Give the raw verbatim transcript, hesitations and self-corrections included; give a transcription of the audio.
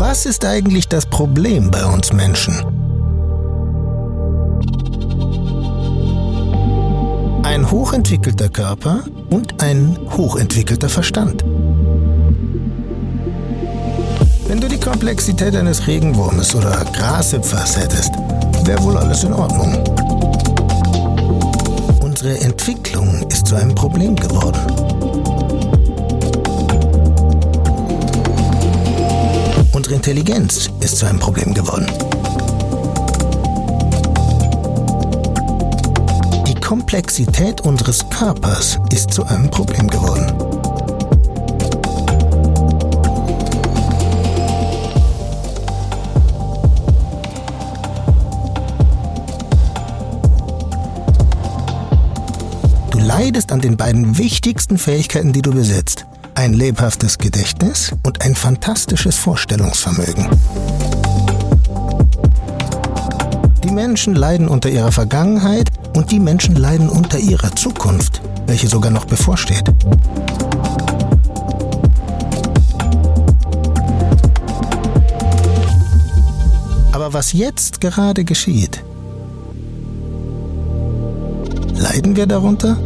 Was ist eigentlich das Problem bei uns Menschen? Ein hochentwickelter Körper und ein hochentwickelter Verstand. Wenn du die Komplexität eines Regenwurmes oder Grashüpfers hättest, wäre wohl alles in Ordnung. Unsere Entwicklung ist zu einem Problem geworden. Unsere Intelligenz ist zu einem Problem geworden. Die Komplexität unseres Körpers ist zu einem Problem geworden. Du leidest an den beiden wichtigsten Fähigkeiten, die du besitzt. Ein lebhaftes Gedächtnis und ein fantastisches Vorstellungsvermögen. Die Menschen leiden unter ihrer Vergangenheit und die Menschen leiden unter ihrer Zukunft, welche sogar noch bevorsteht. Aber was jetzt gerade geschieht, leiden wir darunter?